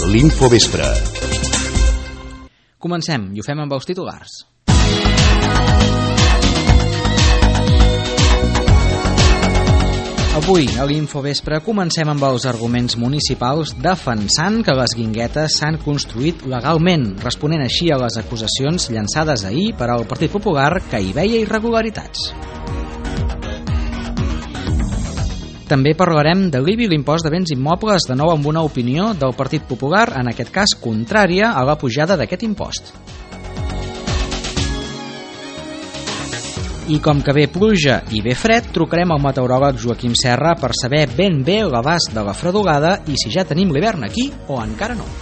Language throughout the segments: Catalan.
l'Infovespre. Comencem, i ho fem amb els titulars. Avui, a l'Infovespre, comencem amb els arguments municipals defensant que les guinguetes s'han construït legalment, responent així a les acusacions llançades ahir per al Partit Popular que hi veia irregularitats. També parlarem de l'IBI, l'impost de béns immobles, de nou amb una opinió del Partit Popular, en aquest cas contrària a la pujada d'aquest impost. I com que ve pluja i ve fred, trucarem al meteoròleg Joaquim Serra per saber ben bé l'abast de la fredolada i si ja tenim l'hivern aquí o encara no.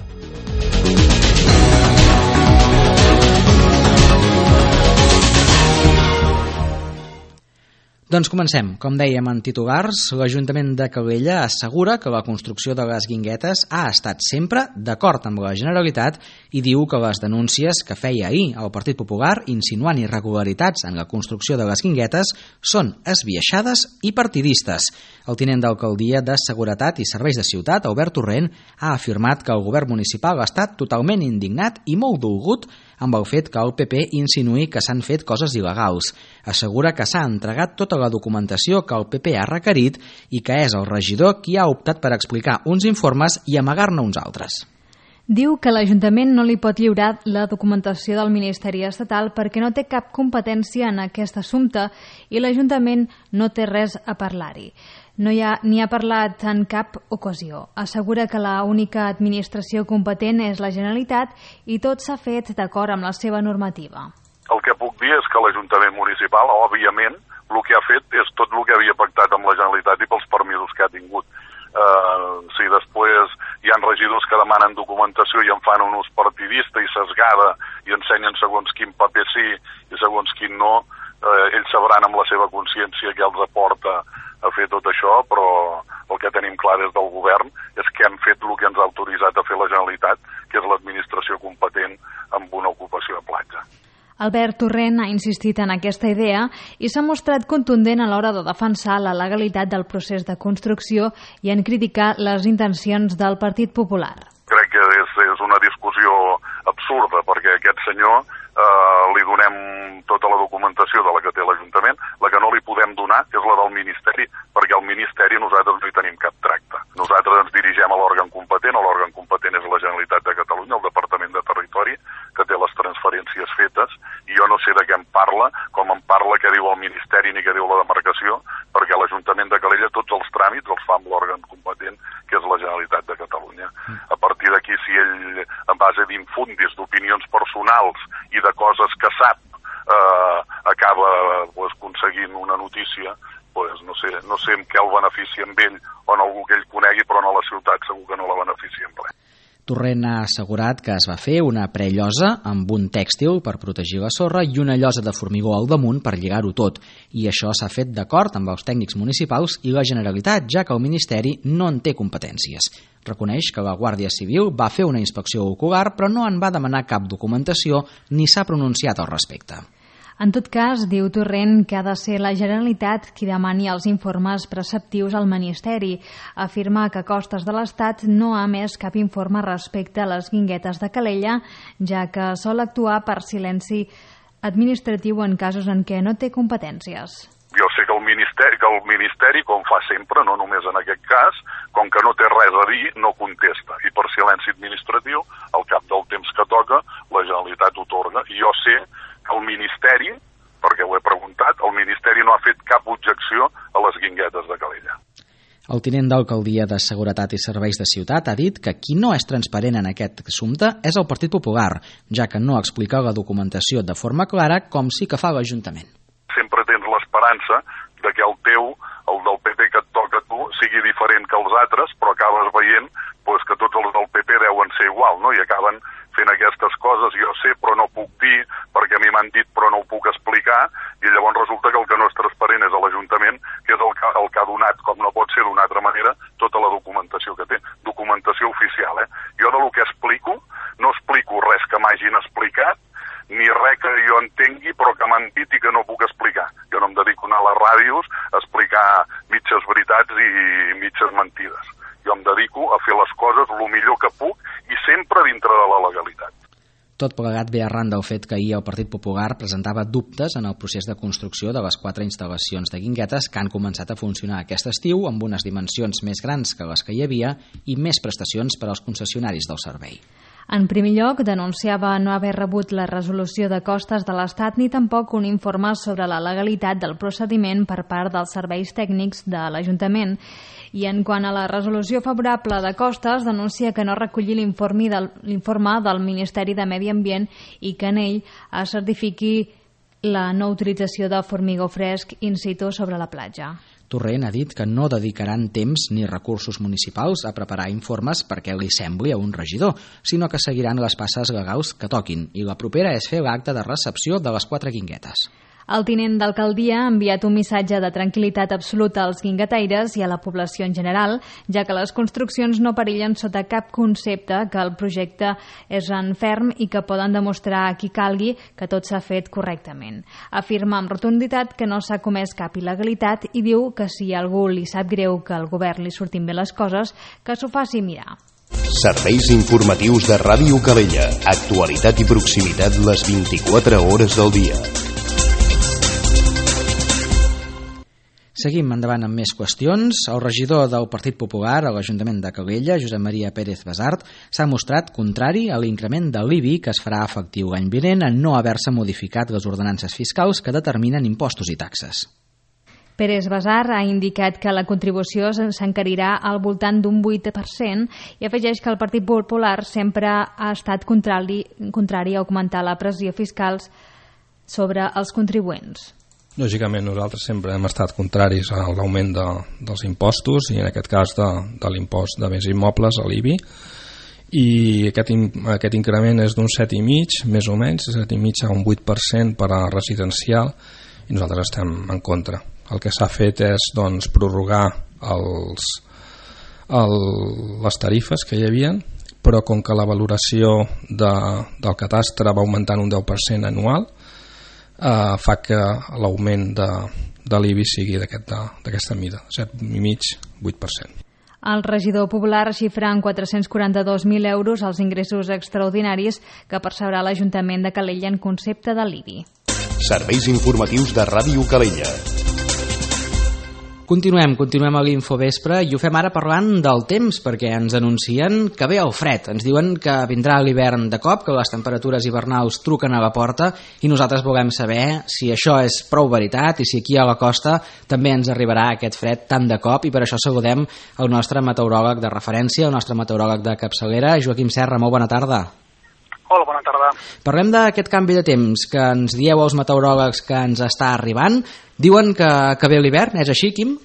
Doncs comencem. Com dèiem en titulars, l'Ajuntament de Calella assegura que la construcció de les guinguetes ha estat sempre d'acord amb la Generalitat i diu que les denúncies que feia ahir el Partit Popular insinuant irregularitats en la construcció de les guinguetes són esbiaixades i partidistes. El tinent d'alcaldia de Seguretat i Serveis de Ciutat, Albert Torrent, ha afirmat que el govern municipal ha estat totalment indignat i molt dolgut amb el fet que el PP insinuï que s'han fet coses il·legals. Assegura que s'ha entregat tota la documentació que el PP ha requerit i que és el regidor qui ha optat per explicar uns informes i amagar-ne uns altres. Diu que l'Ajuntament no li pot lliurar la documentació del Ministeri Estatal perquè no té cap competència en aquest assumpte i l'Ajuntament no té res a parlar-hi. Ni ha parlat en cap ocasió. Assegura que l'única administració competent és la Generalitat i tot s'ha fet d'acord amb la seva normativa. El que puc dir és que l'Ajuntament Municipal, òbviament, el que ha fet és tot el que havia pactat amb la Generalitat i pels permisos que ha tingut. Si després hi ha regidors que demanen documentació i en fan un ús partidista i sesgada i ensenyen segons quin paper sí i segons quin no, ells sabran amb la seva consciència què els aporta a fer tot això, però el que tenim clar des del govern és que hem fet el que ens ha autoritzat a fer la Generalitat, que és l'administració competent amb una ocupació de platja. Albert Torrent ha insistit en aquesta idea i s'ha mostrat contundent a l'hora de defensar la legalitat del procés de construcció i en criticar les intencions del Partit Popular. Crec que és una discussió absurda perquè a aquest senyor li donem tota la documentació de la que té l'Ajuntament. La que no li podem donar és la del Ministeri, perquè al Ministeri nosaltres no hi tenim cap tracte. Nosaltres ens dirigem a l'òrgan competent, l'òrgan competent és la Generalitat de Catalunya, el Departament de Territori, que té les transferències fetes, i jo no sé de què em parla, com em parla què diu el Ministeri ni què diu la demarcació, perquè l'Ajuntament de Calella tots els tràmits els fa amb l'òrgan competent, que és la Generalitat de Catalunya. A partir d'aquí, si ell, en base d'infundis, d'opinions personals i de coses que sap, acaba aconseguint una notícia, no sé en què el beneficia amb ell o en algú que ell conegui, però no a la ciutat segur que no la beneficia en res. Torrent ha assegurat que es va fer una prellosa amb un tèxtil per protegir la sorra i una llosa de formigó al damunt per lligar-ho tot, i això s'ha fet d'acord amb els tècnics municipals i la Generalitat, ja que el Ministeri no en té competències. Reconeix que la Guàrdia Civil va fer una inspecció ocular però no en va demanar cap documentació ni s'ha pronunciat al respecte. En tot cas, diu Torrent que ha de ser la Generalitat qui demani els informes preceptius al Ministeri. Afirma que Costes de l'Estat no ha emès cap informe respecte a les guinguetes de Calella, ja que sol actuar per silenci administratiu en casos en què no té competències. Jo sé que el Ministeri, com fa sempre, no només en aquest cas, com que no té res a dir, no contesta. I per silenci administratiu, al cap del temps que toca, la Generalitat otorga. I jo sé que el Ministeri, perquè ho he preguntat, el Ministeri no ha fet cap objecció a les guinguetes de Calella. El tinent d'alcaldia de Seguretat i Serveis de Ciutat ha dit que qui no és transparent en aquest assumpte és el Partit Popular, ja que no explica la documentació de forma clara com sí que fa l'Ajuntament. Sempre tens l'esperança de que el del PP que et toca a tu, sigui diferent que els altres, però acabes veient que tots els del PP deuen ser igual, no? I acaben fent aquestes coses, jo sé però no puc dir, perquè a mi m'han dit però no ho puc explicar, i llavors resulta que el que no és transparent és l'Ajuntament, que és el que ha donat, com no pot ser d'una altra manera, tota la documentació que té. Documentació oficial, Jo del que explico, no explico res que m'hagin explicat, ni res que jo entengui però que m'han dit i que no puc explicar. Jo no em dedico a anar a les ràdios a explicar mitges veritats i mitges mentides. Jo em dedico a fer les coses el millor que puc i sempre dintre de la legalitat. Tot plegat ve arran del fet que ahir el Partit Popular presentava dubtes en el procés de construcció de les 4 instal·lacions de guinguetes que han començat a funcionar aquest estiu amb unes dimensions més grans que les que hi havia i més prestacions per als concessionaris del servei. En primer lloc, denunciava no haver rebut la resolució de costes de l'Estat ni tampoc un informe sobre la legalitat del procediment per part dels serveis tècnics de l'Ajuntament. I en quant a la resolució favorable de costes, denuncia que no recolli l'informe del Ministeri de Medi Ambient i que en ell es certifiqui la no utilització de formigó fresc in situ sobre la platja. Torrent ha dit que no dedicaran temps ni recursos municipals a preparar informes perquè li sembli a un regidor, sinó que seguiran les passes legals que toquin, i la propera és fer l'acte de recepció de les 4 guinguetes. El tinent d'alcaldia ha enviat un missatge de tranquil·litat absoluta als guinguetaires i a la població en general, ja que les construccions no perillen sota cap concepte, que el projecte és en ferm i que poden demostrar a qui calgui que tot s'ha fet correctament. Afirma amb rotunditat que no s'ha comès cap il·legalitat i diu que si a algú li sap greu que al govern li surtin bé les coses, que s'ho faci mirar. Serveis informatius de Ràdio Calella. Actualitat i proximitat les 24 hores del dia. Seguim endavant amb més qüestions. El regidor del Partit Popular a l'Ajuntament de Calella, Josep Maria Pérez Basart, s'ha mostrat contrari a l'increment de l'IBI que es farà efectiu l'any vinent en no haver-se modificat les ordenances fiscals que determinen impostos i taxes. Pérez Basart ha indicat que la contribució s'encarirà al voltant d'un 8% i afegeix que el Partit Popular sempre ha estat contrari a augmentar la pressió fiscal sobre els contribuents. Lògicament nosaltres sempre hem estat contraris a l'augment dels impostos i en aquest cas de l'impost de béns immobles, a l'IBI, i aquest increment és d'un 7,5, més o menys, 7,5 a un 8% per a residencial, i nosaltres estem en contra. El que s'ha fet és prorrogar les tarifes que hi havia, però com que la valoració del catastre va augmentant un 10% anual, fa que l'augment de l'IBI sigui d'aquesta mida, 7,5, 8%. El regidor popular xifra en 442.000 euros els ingressos extraordinaris que percebrà l'Ajuntament de Calella en concepte de l'IBI. Serveis informatius de Ràdio Calella. Continuem a l'Infovespre i ho fem ara parlant del temps, perquè ens anuncien que ve el fred. Ens diuen que vindrà l'hivern de cop, que les temperatures hivernals truquen a la porta, i nosaltres volem saber si això és prou veritat i si aquí a la costa també ens arribarà aquest fred tan de cop, i per això saludem el nostre meteoròleg de referència, el nostre meteoròleg de capçalera, Joaquim Serra. Molt bona tarda. Hola, bona tarda. Parlem d'aquest canvi de temps que ens dieu els meteoròlegs que ens està arribant. Diuen que ve l'hivern, és així, Quim?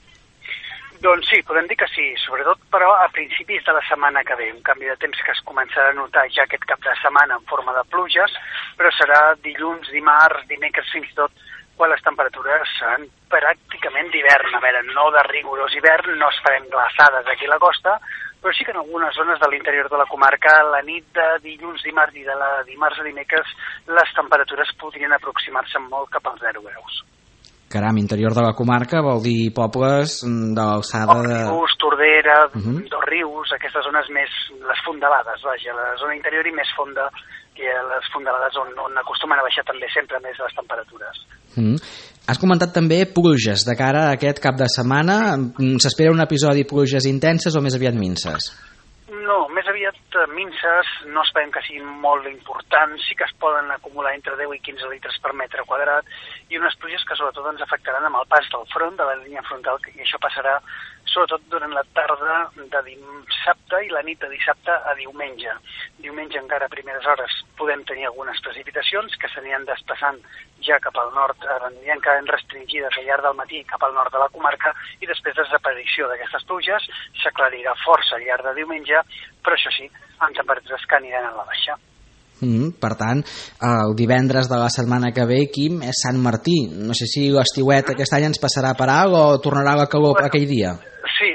Doncs sí, podem dir que sí, sobretot però a principis de la setmana que ve, un canvi de temps que es començarà a notar ja aquest cap de setmana en forma de pluges, però serà dilluns, dimarts, dimecres, fins i tot, quan les temperatures seran pràcticament d'hivern. A veure, no de rigorós hivern, no esperem glaçades aquí a la costa, però sí que en algunes zones de l'interior de la comarca, la nit de dilluns, dimarts i de la dimarts a dimecres, les temperatures podrien aproximar-se molt cap als 0 graus. Caram, interior de la comarca vol dir pobles de l'alçada de... Rius, Tordera, Dos Rius, aquestes zones més, les fondalades, vaja, la zona interior i més fonda, que les fondalades on acostumen a baixar també sempre més les temperatures. Has comentat també pluges de cara a aquest cap de setmana. S'espera un episodi de pluges intenses o més aviat minces? No, més aviat minces, no esperem que siguin molt importants, sí que es poden acumular entre 10 i 15 litres per metre quadrat, i unes pluges que sobretot ens afectaran amb el pas del front, de la línia frontal, i això passarà sobretot durant la tarda de dissabte i la nit de dissabte a diumenge. Diumenge encara a primeres hores podem tenir algunes precipitacions que s'aniran desplaçant ja cap al nord, aniran quedant restringides al llarg del matí cap al nord de la comarca, i després de desaparició d'aquestes pluges s'aclarirà força al llarg de diumenge, però això sí, amb temperatures que aniran a la baixa. Per tant, el divendres de la setmana que ve, Quim, és Sant Martí. No sé si l'estiuet aquest any ens passarà per alt o tornarà la calor aquell dia. Sí,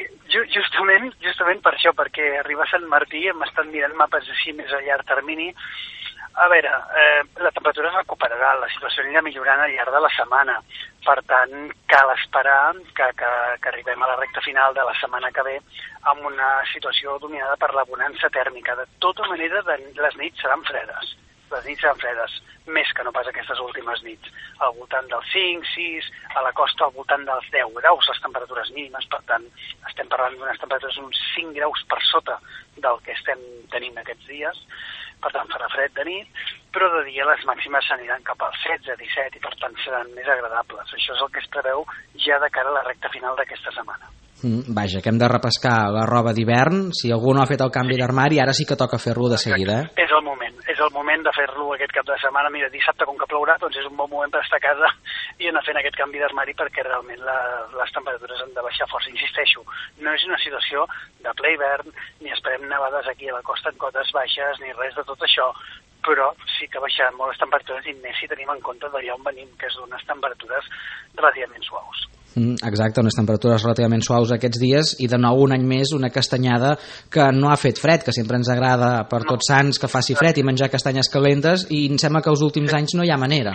justament per això, perquè arribar a Sant Martí hem estat mirant mapes així més a llarg termini. A veure, la temperatura es recuperarà, la situació anirà millorant al llarg de la setmana. Per tant, cal esperar que arribem a la recta final de la setmana que ve amb una situació dominada per la bonança tèrmica. De tota manera, les nits seran fredes. Les nits seran fredes, més que no pas aquestes últimes nits. Al voltant dels 5, 6, a la costa al voltant dels 10 graus, les temperatures mínimes. Per tant, estem parlant d'unes temperatures uns 5 graus per sota del que estem tenint aquests dies. Per tant, farà fred de nit, però de dia les màximes s'aniran cap als 16, 17 i per tant seran més agradables. Això és el que es preveu ja de cara a la recta final d'aquesta setmana. Vaja, que hem de repescar la roba d'hivern. Si algú no ha fet el canvi d'armari, ara sí que toca fer-lo de seguida. És el moment de fer-lo aquest cap de setmana. Mira, dissabte, com que plourà, doncs és un bon moment per estar a casa i anar fent aquest canvi d'armari perquè realment les temperatures han de baixar força. Insisteixo, no és una situació de ple hivern, ni esperem nevades aquí a la costa en cotes baixes, ni res de tot això, però sí que baixaran molt les temperatures i més si tenim en compte d'allà on venim, que és d'unes temperatures relativament suaus. Exacte, unes temperatures relativament suaus aquests dies i de nou un any més una castanyada que no ha fet fred, que sempre ens agrada per Tots Sants que faci fred i menjar castanyes calentes i em sembla que els últims anys no hi ha manera.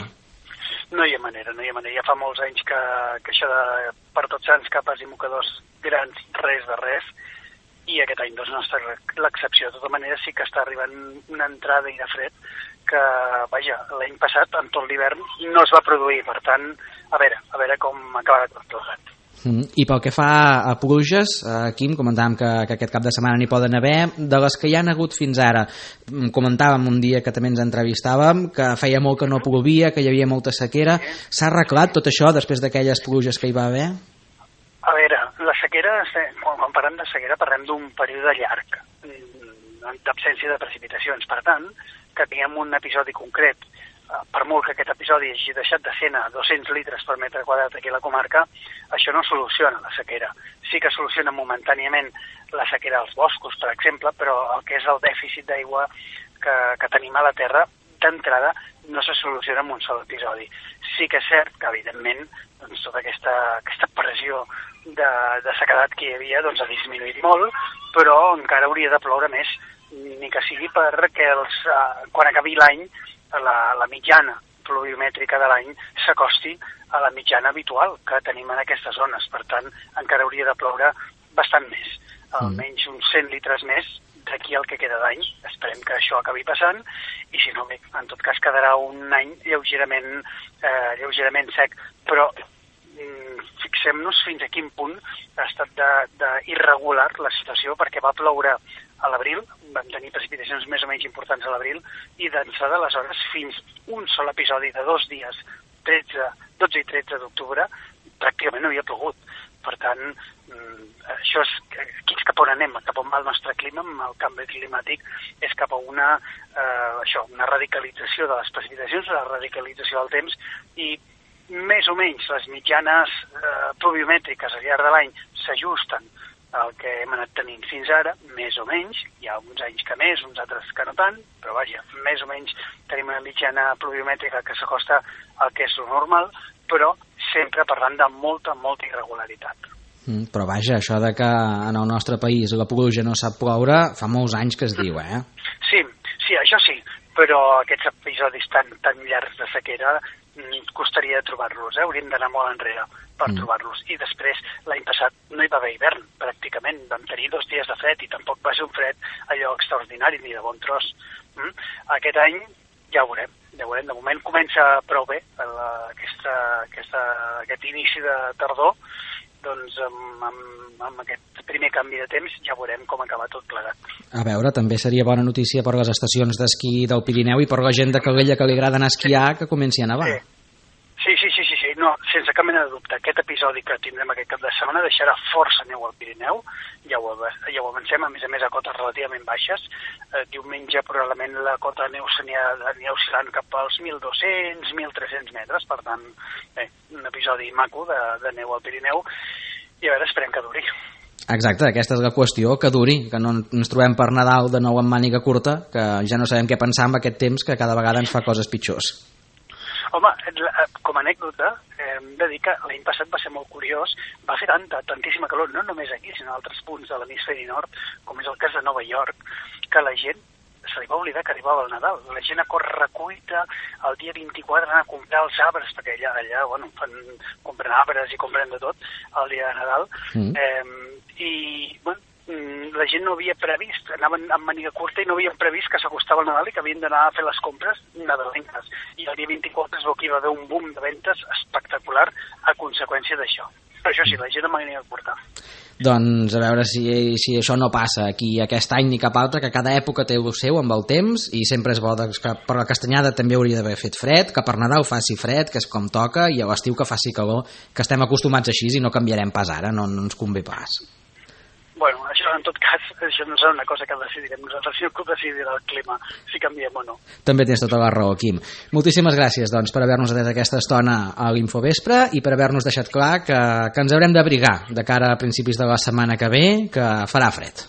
No hi ha manera. Ja fa molts anys que això de per Tots Sants, capes i mocadors grans, res de res, i aquest any doncs no ha estat l'excepció. De tota manera sí que està arribant una entrada i de fred que, vaja, l'any passat, en tot l'hivern, no es va produir. Per tant, a veure com acaba tot plegat. I pel que fa a pluges, Quim, comentàvem que aquest cap de setmana n'hi poden haver. De les que hi han hagut fins ara, comentàvem un dia que també ens entrevistàvem, que feia molt que no plovia, que hi havia molta sequera. S'ha arreglat tot això després d'aquelles pluges que hi va haver? A veure, la sequera, quan parlem de sequera parlem d'un període llarg d'absència de precipitacions. Per tant, que tinguem un episodi concret, per molt que aquest episodi hagi deixat de 100 a 200 litres per metre quadrat aquí a la comarca, això no soluciona la sequera. Sí que soluciona momentàniament la sequera als boscos, per exemple, però el que és el dèficit d'aigua que tenim a la terra, d'entrada, no se soluciona en un sol episodi. Sí que és cert que, evidentment, doncs, tota aquesta pressió de sequedat que hi havia doncs, ha disminuït molt, però encara hauria de ploure més, ni que sigui perquè quan acabi l'any la mitjana pluviomètrica de l'any s'acosti a la mitjana habitual que tenim en aquestes zones. Per tant, encara hauria de ploure bastant més, almenys uns 100 litres més d'aquí al que queda d'any. Esperem que això acabi passant i si no, en tot cas quedarà un any lleugerament sec, però fixem-nos fins a quin punt ha estat d'irregular la situació, perquè va ploure a l'abril, vam tenir precipitacions més o menys importants a l'abril, i d'ençà d'aleshores fins un sol episodi de 2 dies, 12 i 13 d'octubre, pràcticament no havia plogut. Per tant, això aquí és cap on anem, cap on va el nostre clima, amb el canvi climàtic, és cap a una radicalització de les precipitacions, una radicalització del temps, i més o menys les mitjanes pluviomètriques al llarg de l'any s'ajusten al que hem anat tenint fins ara, més o menys. Hi ha uns anys que més, uns altres que no tant, però vaja, més o menys tenim una mitjana pluviomètrica que s'acosta al que és lo normal, però sempre parlant de molta irregularitat. Però vaja, això de que en el nostre país la pluja no sap ploure fa molts anys que es diu, eh? Sí, això sí, però aquests episodis tan llargs de sequera costaria trobar-los, hauríem d'anar molt enrere per trobar-los. I després, l'any passat no hi va haver hivern, pràcticament. Vam tenir 2 dies de fred i tampoc va ser un fred allò extraordinari ni de bon tros. Aquest any ja ho veurem. De moment comença prou bé aquest inici de tardor, doncs amb aquest primer canvi de temps ja veurem com acaba tot plegat. A veure, també seria bona notícia per les estacions d'esquí del Pirineu i per la gent de Calella que li agrada anar a esquiar, que comenci a nevar. Sí, no, sense cap mena de dubte. Aquest episodi que tindrem aquest cap de setmana deixarà força neu al Pirineu, ja ho avancem, a més a cotes relativament baixes. Diumenge probablement la cota de neu s'anirà oscil·lant cap als 1.200, 1.300 metres, per tant, un episodi maco de neu al Pirineu, i a veure, esperem que duri. Exacte, aquesta és la qüestió, que duri, que no ens trobem per Nadal de nou amb màniga curta, que ja no sabem què pensar amb aquest temps que cada vegada ens fa coses pitjors. Home, com a anècdota, hem de dir que l'any passat va ser molt curiós, va fer tantíssima calor, no només aquí, sinó a altres punts de l'hemisferi nord, com és el cas de Nova York, que la gent se li va oblidar que arribava el Nadal. La gent a correcuita el dia 24 anar a comprar els arbres, perquè allà bueno, compren arbres i compren de tot el dia de Nadal. I bueno, la gent no havia previst, anaven amb màniga curta i no havien previst que s'acostava el Nadal i que havien d'anar a fer les compres nadalenques. I el dia 24 es veu que hi va haver un boom de ventes espectacular a conseqüència d'això. Però això sí, la gent amb màniga curta. Doncs a veure si això no passa aquí aquest any ni cap altre, que cada època té el seu amb el temps, i sempre és bo que per la Castanyada també hauria d'haver fet fred, que per Nadal faci fred, que és com toca, i a l'estiu que faci calor, que estem acostumats així i no canviarem pas ara, no ens convé pas. Bueno, això en tot cas, això no serà una cosa que decidirem nosaltres, sinó que ho decidirà el clima, si canviem o no. També tens tota la raó, Quim. Moltíssimes gràcies, doncs, per haver-nos atès aquesta estona a l'Infovespre i per haver-nos deixat clar que ens haurem d'abrigar de cara a principis de la setmana que ve, que farà fred.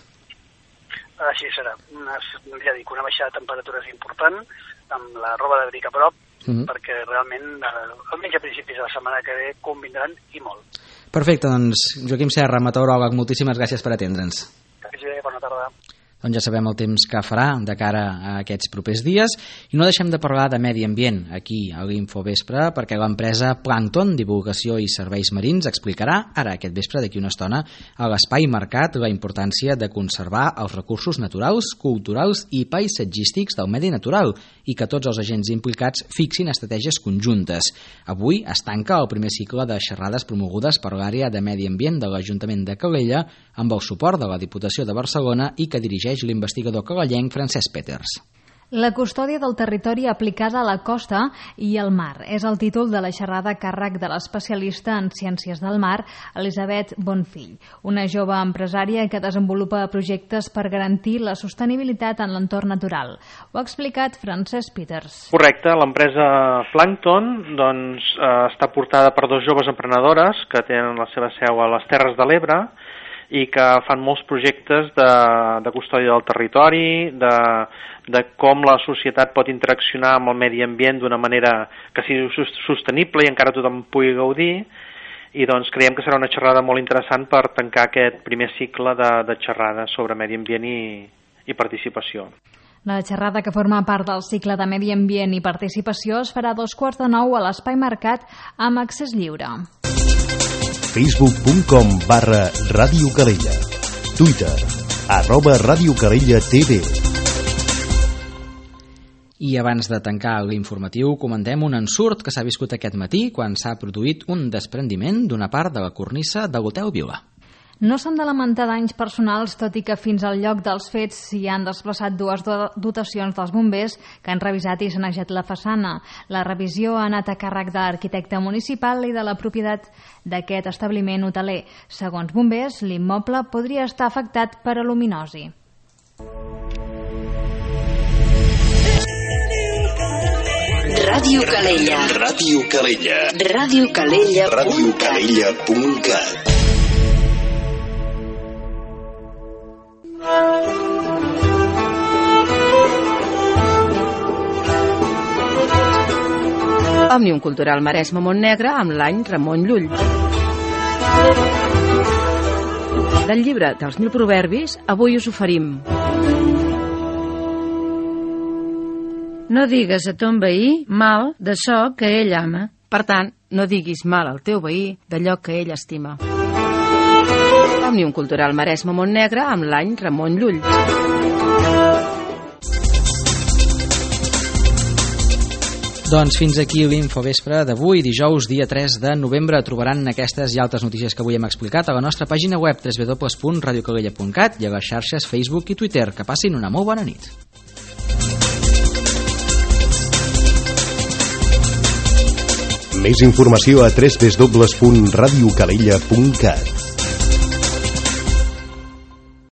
Així serà. Ja dic, una baixada de temperatures important, amb la roba d'abric a prop, perquè realment, almenys a principis de la setmana que ve, convindran i molt. Perfecte, doncs, Joaquim Serra, meteoròleg, moltíssimes gràcies per atendre'ns. Bona tarda. Doncs ja sabem el temps que farà de cara a aquests propers dies, i no deixem de parlar de medi ambient aquí a l'Infovespre, perquè l'empresa Plankton, Divulgació i Serveis Marins, explicarà ara aquest vespre, d'aquí una estona, a l'Espai Mercat, la importància de conservar els recursos naturals, culturals i paisatgístics del medi natural, i que tots els agents implicats fixin estratègies conjuntes. Avui es tanca el primer cicle de xerrades promogudes per l'àrea de medi ambient de l'Ajuntament de Calella, amb el suport de la Diputació de Barcelona i que dirigeix l'investigador calellenc Francesc Peters. La custòdia del territori aplicada a la costa i al mar és el títol de la xerrada a càrrec de l'especialista en ciències del mar, Elisabet Bonfill, una jove empresària que desenvolupa projectes per garantir la sostenibilitat en l'entorn natural. Ho ha explicat Francesc Peters. Correcte, l'empresa Plankton està portada per dos joves emprenedores que tenen la seva seu a les Terres de l'Ebre i que fan molts projectes de custòdia del territori, de com la societat pot interaccionar amb el medi ambient d'una manera que sigui sostenible i encara tothom pugui gaudir, i doncs creiem que serà una xerrada molt interessant per tancar aquest primer cicle de xerrades sobre medi ambient i participació. La xerrada, que forma part del cicle de medi ambient i participació, es farà a 8:45 a l'Espai Mercat amb accés lliure. Facebook.com/Ràdio Calella. Twitter @Ràdio Calella TV. I abans de tancar l'informatiu, comentem un ensurt que s'ha viscut aquest matí quan s'ha produït un desprendiment d'una part de la cornisa de l'Hotel Vila. No s'han de lamentar danys personals, tot i que fins al lloc dels fets s'hi han desplaçat dues dotacions dels bombers que han revisat i sanejat la façana. La revisió ha anat a càrrec de l'arquitecte municipal i de la propietat d'aquest establiment hoteler. Segons bombers, l'immoble podria estar afectat per aluminosi. Ràdio Calella. Ràdio Calella. Ràdio Calella. RadioCalella.cat. Òmnium Cultural Maresme Montnegre amb l'any Ramon Llull. Del llibre dels 1000 proverbis, avui us oferim: no digues a ton veí mal de ço que ell ama. Per tant, no diguis mal al teu veí d'allò que ell estima. Òmnium Cultural Maresme Montnegre amb l'any Ramon Llull. Doncs fins aquí l'Infovespre d'avui, dijous, dia 3 de novembre. Trobaran aquestes i altres notícies que avui hem explicat a la nostra pàgina web www.radiocalella.cat i a les xarxes Facebook i Twitter. Que passin una molt bona nit. Més informació a www.radiocalella.cat.